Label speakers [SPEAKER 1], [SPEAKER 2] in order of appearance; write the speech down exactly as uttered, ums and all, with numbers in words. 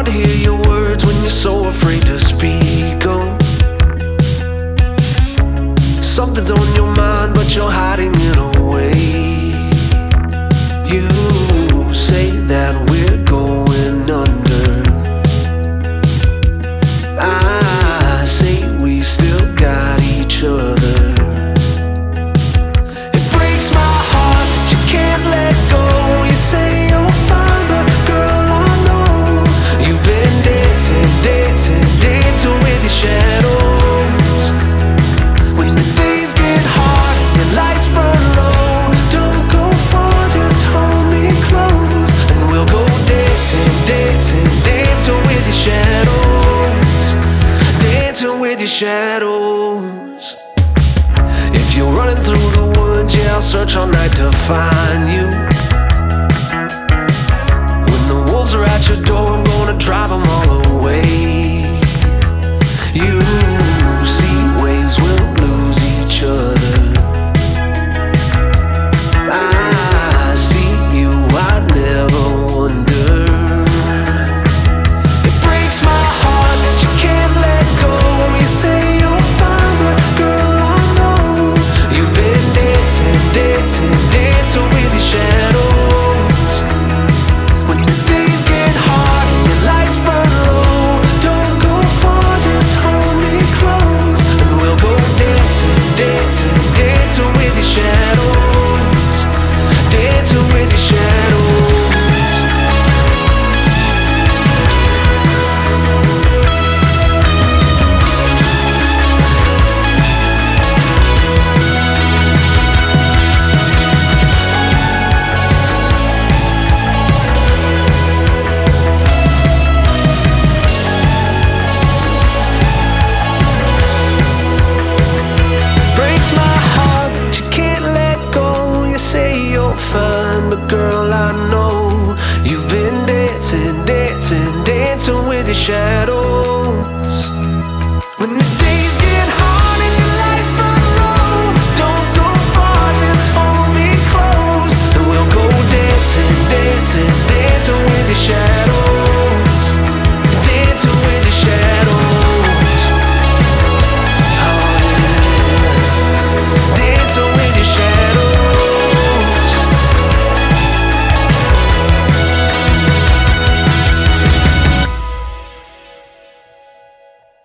[SPEAKER 1] hard to hear your words when you're so afraid to speak 'em. Something's on your mind, but you're hiding it away. You say that we're going under. I say we still got each other. It breaks my heart that you can't let go. You say you're fine, but girl, I know you've been dancing, dancing, dancing with your shadows. When the days get hard and your lights burn low, don't go far, just hold me close, and we'll go dancing, dancing, dancing with your shadows, dancing with your shadows. If you're running through the woods, yeah, I'll search all night to find you. When the wolves are at your door, I'm gonna drive them all away. You see waves will lose each other. I see you, I never wonder. It breaks my heart that you can't let go. You say you're fine, but girl, I know you've been dancing, dancing, dancing with your shadows. When the days get hard and your lights burn low, don't go far, just hold me close, and we'll go dancing, dancing, dancing with your shadows, dancing with your shadows. Breaks my heart that you can't let go. You say you're fine, but girl, I know you've been dancing, dancing, dancing with your shadows. When the